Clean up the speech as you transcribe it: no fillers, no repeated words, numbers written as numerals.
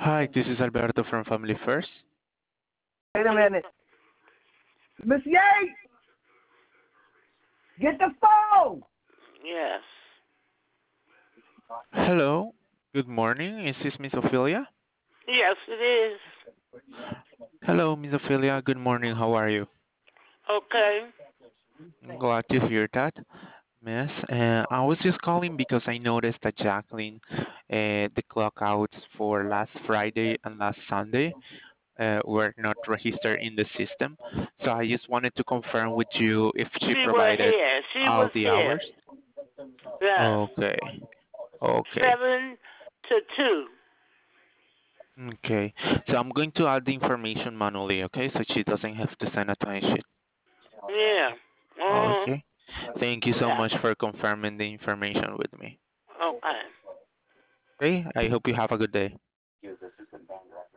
Hi, this is Alberto from Family First. Wait a minute. Miss Yates, get the phone. Yes. Hello, good morning. Is this Miss Ophelia? Yes, it is. Hello, Miss Ophelia. Good morning. How are you? Okay. I'm glad to hear that, Miss. I was just calling because I noticed that Jacqueline, the clock outs for last Friday and last Sunday were not registered in the system. So I just wanted to confirm with you if she She was provided here. She all was the here. hours. Yes. Okay, okay. 7 to 2. Okay, so I'm going to add the information manually, okay? So she doesn't have to send a timesheet. Yeah. Uh-huh. Okay. Thank you so Yeah. much for confirming the information with me. Okay. Okay, I hope you have a good day.